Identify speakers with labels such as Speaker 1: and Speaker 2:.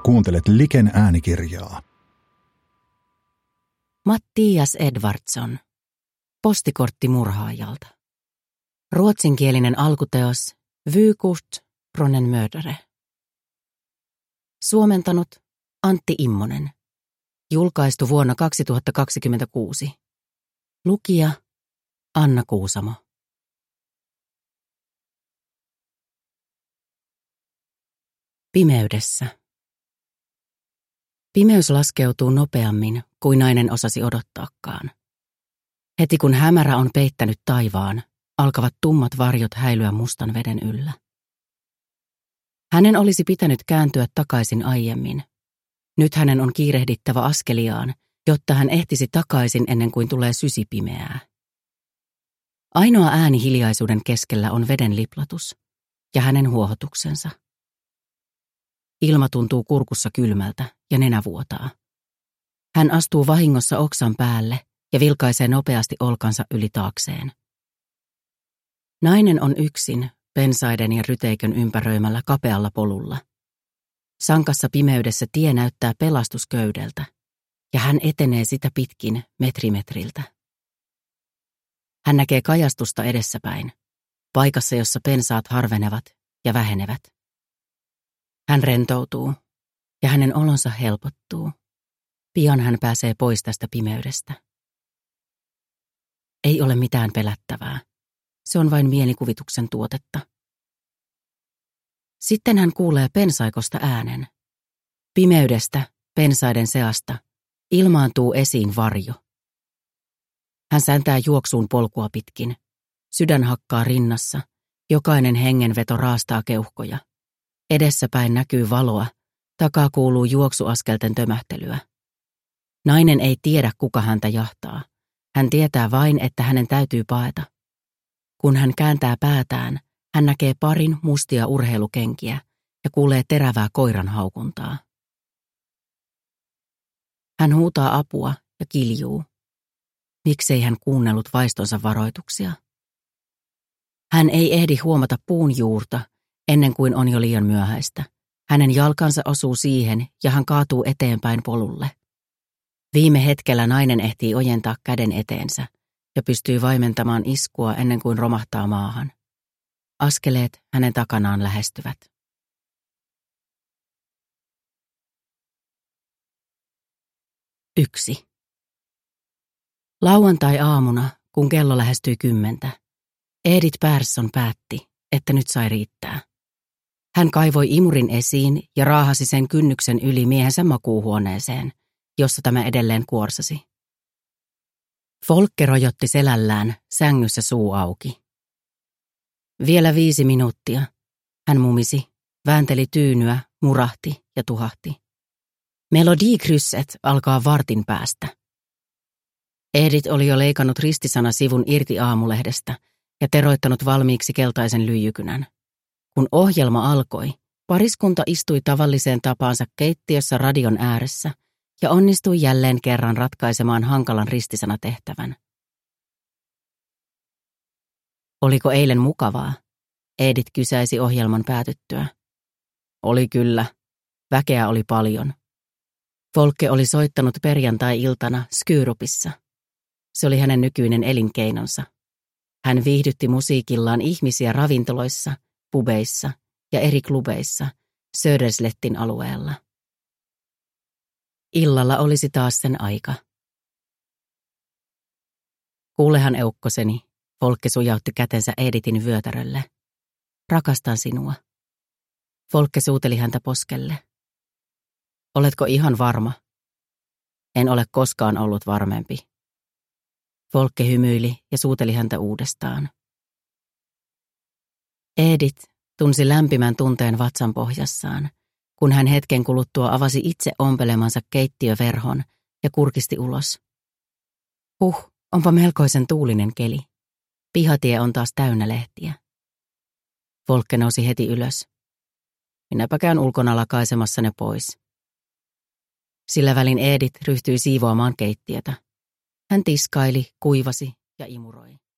Speaker 1: Kuuntelet Liken äänikirjaa.
Speaker 2: Mattias Edvardsson. Postikortti murhaajalta. Ruotsinkielinen alkuteos Vykort från en mördare. Suomentanut Antti Immonen. Julkaistu vuonna 2026. Lukija Anna Kuusamo. Pimeydessä. Pimeys laskeutuu nopeammin kuin nainen osasi odottaakaan. Heti kun hämärä on peittänyt taivaan, alkavat tummat varjot häilyä mustan veden yllä. Hänen olisi pitänyt kääntyä takaisin aiemmin. Nyt hänen on kiirehdittävä askeliaan, jotta hän ehtisi takaisin ennen kuin tulee sysipimeää. Ainoa ääni hiljaisuuden keskellä on veden liplatus ja hänen huohotuksensa. Ilma tuntuu kurkussa kylmältä ja nenä vuotaa. Hän astuu vahingossa oksan päälle ja vilkaisee nopeasti olkansa yli taakseen. Nainen on yksin pensaiden ja ryteikön ympäröimällä kapealla polulla. Sankassa pimeydessä tie näyttää pelastusköydeltä ja hän etenee sitä pitkin metrimetriltä. Hän näkee kajastusta edessäpäin, paikassa jossa pensaat harvenevat ja vähenevät. Hän rentoutuu ja hänen olonsa helpottuu. Pian hän pääsee pois tästä pimeydestä. Ei ole mitään pelättävää. Se on vain mielikuvituksen tuotetta. Sitten hän kuulee pensaikosta äänen. Pimeydestä, pensaiden seasta, ilmaantuu esiin varjo. Hän sääntää juoksuun polkua pitkin. Sydän hakkaa rinnassa. Jokainen hengenveto raastaa keuhkoja. Edessäpäin näkyy valoa, takaa kuuluu juoksuaskelten tömähtelyä. Nainen ei tiedä, kuka häntä jahtaa. Hän tietää vain, että hänen täytyy paeta. Kun hän kääntää päätään, hän näkee parin mustia urheilukenkiä ja kuulee terävää koiran haukuntaa. Hän huutaa apua ja kiljuu. Miksei hän kuunnellut vaistonsa varoituksia? Hän ei ehdi huomata puun juurta, ennen kuin on jo liian myöhäistä. Hänen jalkansa osuu siihen ja hän kaatuu eteenpäin polulle. Viime hetkellä nainen ehtii ojentaa käden eteensä ja pystyy vaimentamaan iskua ennen kuin romahtaa maahan. Askeleet hänen takanaan lähestyvät. Yksi. Lauantai-aamuna, kun kello lähestyi 10, Edith Persson päätti, että nyt sai riittää. Hän kaivoi imurin esiin ja raahasi sen kynnyksen yli miehensä makuuhuoneeseen, jossa tämä edelleen kuorsasi. Folke rojotti selällään, sängyssä suu auki. Vielä 5 minuuttia. Hän mumisi, väänteli tyynyä, murahti ja tuhahti. Melodikrysset alkaa vartin päästä. Edith oli jo leikannut ristisanasivun irti aamulehdestä ja teroittanut valmiiksi keltaisen lyijykynän. Kun ohjelma alkoi, pariskunta istui tavalliseen tapaansa keittiössä radion ääressä ja onnistui jälleen kerran ratkaisemaan hankalan ristisanatehtävän. Oliko eilen mukavaa? Edith kysäisi ohjelman päätyttyä. Oli kyllä. Väkeä oli paljon. Folke oli soittanut perjantai-iltana Skyrupissa. Se oli hänen nykyinen elinkeinonsa. Hän viihdytti musiikillaan ihmisiä ravintoloissa, pubeissa ja eri klubeissa Söderslettin alueella. Illalla olisi taas sen aika. Kuulehan eukkoseni, Folke sujautti kätensä Edithin vyötärölle. Rakastan sinua. Folke suuteli häntä poskelle. Oletko ihan varma? En ole koskaan ollut varmempi. Folke hymyili ja suuteli häntä uudestaan. Edith tunsi lämpimän tunteen vatsan pohjassaan, kun hän hetken kuluttua avasi itse ompelemansa keittiöverhon ja kurkisti ulos. Onpa melkoisen tuulinen keli. Pihatie on taas täynnä lehtiä. Folke nousi heti ylös. Minäpä käyn ulkona lakaisemassa ne pois. Sillä välin Edith ryhtyi siivoamaan keittiötä. Hän tiskaili, kuivasi ja imuroi.